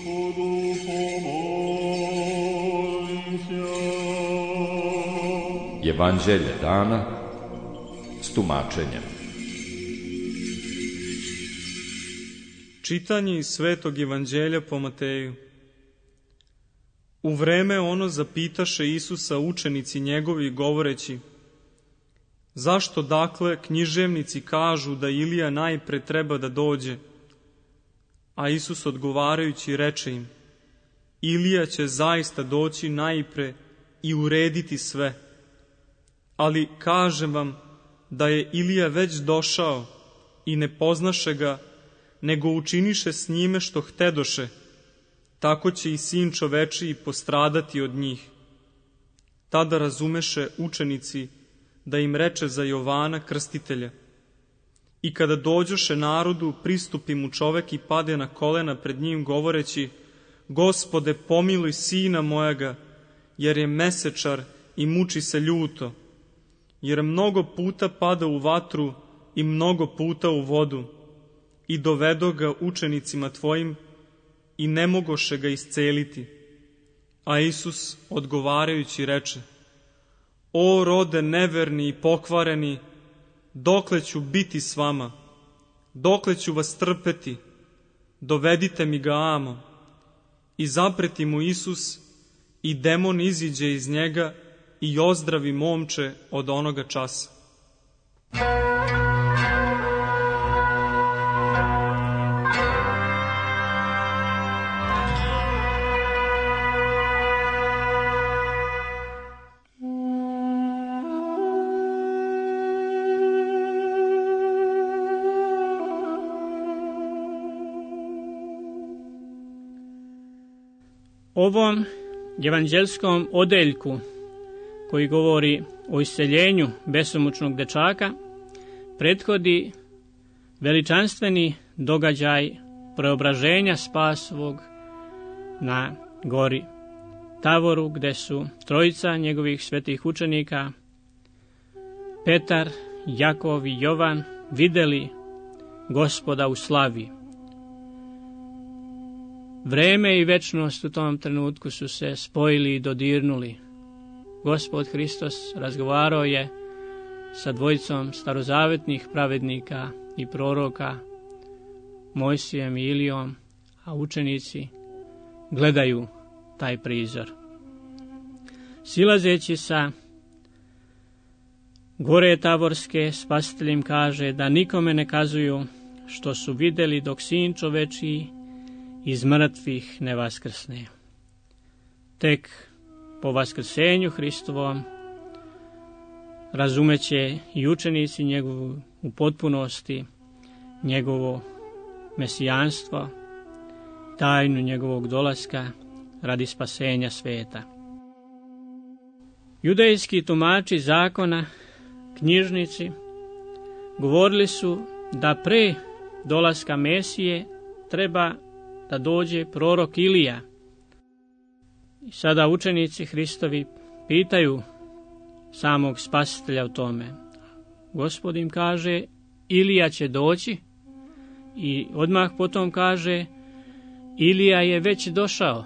Evanđelje dana s tumačenjem. Čitanje iz Svetog Evanđelja po Mateju. U vreme ono zapitaše Isusa učenici njegovi govoreći: zašto dakle književnici kažu da Ilija najpre treba da dođe? A Isus odgovarajući reče im: Ilija će zaista doći najpre i urediti sve. Ali kažem vam da je Ilija već došao i ne poznaše ga, nego učiniše s njime što htedoše, tako će i Sin čovečiji postradati od njih. Tada razumeše učenici da im reče za Jovana Krstitelja. I kada dođoše narodu, pristupi mu čovek i pade na kolena pred njim govoreći: Gospode, pomiluj sina mojega, jer je mesečar i muči se ljuto, jer mnogo puta pada u vatru i mnogo puta u vodu. I dovedo ga učenicima tvojim i ne mogoše ga isceliti. A Isus odgovarajući reče: O rode neverni i pokvareni, dokle ću biti s vama? Dokle ću vas trpeti? Dovedite mi ga amo. I zapreti mu Isus, i demon iziđe iz njega i ozdravi momče od onoga časa. Ovom evanđelskom odeljku koji govori o isceljenju besomučnog dečaka prethodi veličanstveni događaj preobraženja Spasovog na gori Tavoru, gde su trojica njegovih svetih učenika, Petar, Jakov i Jovan, videli Gospoda u slavi. Vreme i večnost u tom trenutku su se spojili i dodirnuli. Gospod Hristos razgovarao je sa dvojicom starozavetnih pravednika i proroka, Mojsijem i Ilijom, a učenici gledaju taj prizor. Silazeći sa gore Tavorske, Spasitelj im kaže da nikome ne kazuju što su videli dok Sin čovečiji iz mrtvih ne vaskrsne. Tek po vaskrsenju Hristovom razumeće i učenici njegovu u potpunosti, njegovo mesijanstvo, tajnu njegovog dolaska radi spasenja sveta. Judejski tumači zakona, knjižnici, govorili su da pre dolaska Mesije treba da dođe prorok Ilija. I sada učenici Hristovi pitaju samog Spasitelja o tome. Gospod im kaže: Ilija će doći, i odmah potom kaže: Ilija je već došao.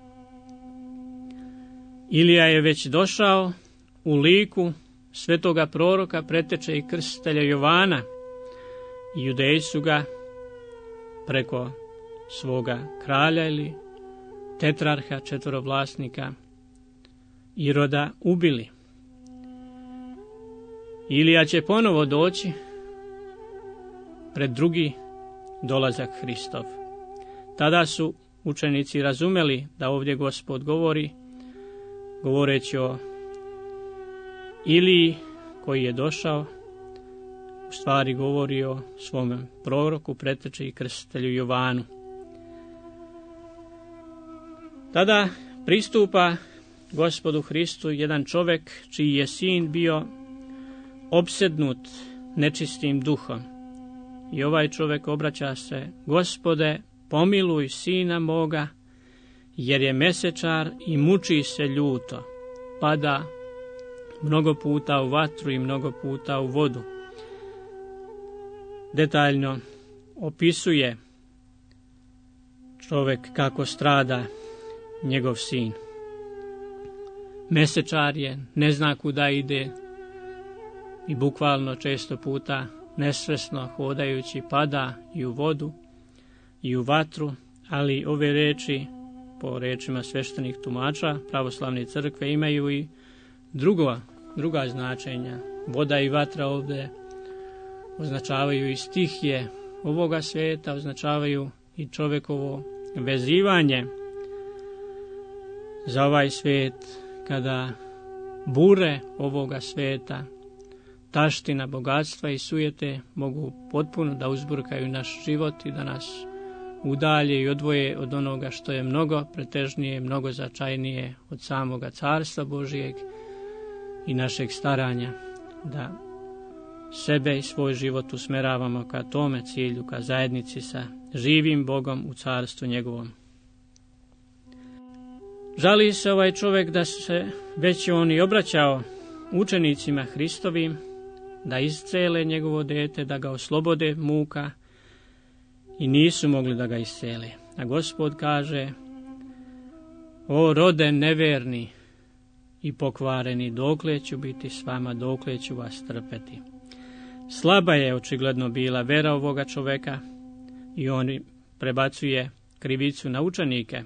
Ilija je već došao u liku svetoga proroka, preteče i krstitelja Jovana, i Judeji su ga preko svoga kralja ili tetrarha, četvorovlasnika Iroda, ubili. Ilija će ponovo doći pred drugi dolazak Hristov. Tada su učenici razumeli da ovdje Gospod govori, govoreći o Iliji koji je došao, u stvari govori o svome proroku, preteče i krstitelju Jovanu. Tada pristupa Gospodu Hristu jedan čovjek čiji je sin bio opsednut nečistim duhom. I ovaj čovjek obraća se: Gospode, pomiluj sina moga, jer je mesečar i muči se ljuto. Pada mnogo puta u vatru i mnogo puta u vodu. Detaljno opisuje čovjek kako strada njegov sin. Mesečar je, ne zna kuda ide i bukvalno često puta nesvesno hodajući pada i u vodu i u vatru, ali ove reči, po rečima sveštenih tumača pravoslavne crkve, imaju i druga značenja. Voda i vatra ovdje označavaju i stihije ovoga svijeta, označavaju i čovjekovo vezivanje za ovaj svijet, kada bure ovoga svijeta, taština, bogatstva i sujete mogu potpuno da uzburkaju naš život i da nas udalje i odvoje od onoga što je mnogo pretežnije, mnogo značajnije od samoga Carstva Božijeg i našeg staranja, da sebe i svoj život usmeravamo ka tome cilju, ka zajednici sa živim Bogom u carstvu njegovom. Žali se ovaj čovjek da se već on i obraćao učenicima Hristovim, da iscele njegovo dete, da ga oslobode muka, i nisu mogli da ga iscele. A Gospod kaže: o rode neverni i pokvareni, dokle ću biti s vama, dokle ću vas trpeti. Slaba je očigledno bila vera ovoga čoveka i on prebacuje krivicu na učenike.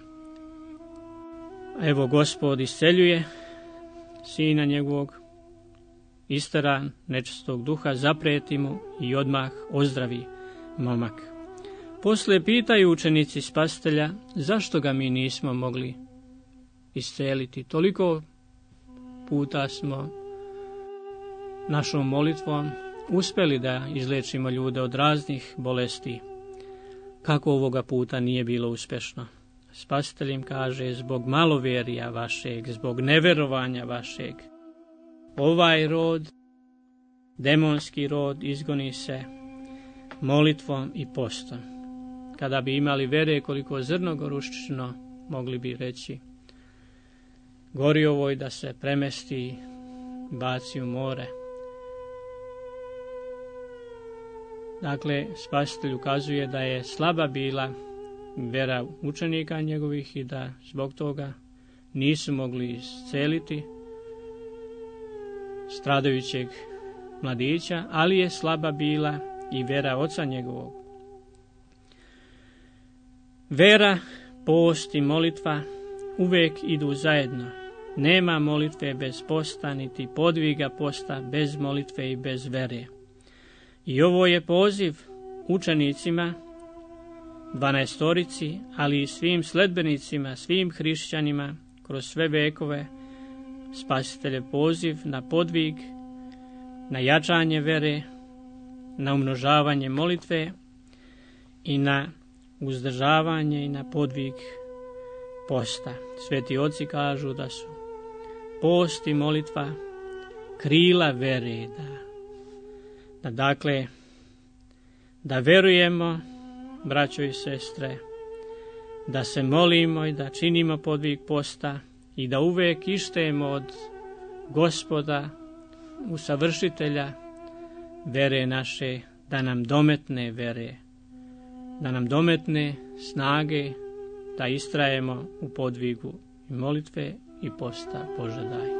Evo, Gospod isceljuje sina njegovog, istera nečistog duha, zaprijeti mu i odmah ozdravi momak. Poslije pitaju učenici Spasitelja zašto ga mi nismo mogli isceliti. Toliko puta smo našom molitvom uspjeli da izliječimo ljude od raznih bolesti. Kako ovoga puta nije bilo uspješno? Spasitelj im kaže: zbog malovjerja vašeg, zbog neverovanja vašeg. Ovaj rod, demonski rod, izgoni se molitvom i postom. Kada bi imali vere koliko zrno goruščično, mogli bi reći gori ovoj da se premesti, baci u more. Dakle, Spasitelj ukazuje da je slaba bila vera učenika njegovih i da zbog toga nisu mogli isceliti stradajućeg mladića, ali je slaba bila i vera oca njegovog. Vera, post i molitva uvijek idu zajedno. Nema molitve bez posta, niti podviga posta bez molitve i bez vere. I ovo je poziv učenicima, 12-torici, ali i svim sledbenicima, svim hrišćanima kroz sve vekove. Spasitelj poziv na podvig, na jačanje vere, na umnožavanje molitve i na uzdržavanje i na podvig posta. Sveti oci kažu da su post i molitva krila vere, dakle, da verujemo, braćo i sestre, da se molimo i da činimo podvig posta i da uvijek ištemo od Gospoda, usavršitelja vere naše, da nam dometne vere, da nam dometne snage, da istrajemo u podvigu i molitve i posta. Bože daj.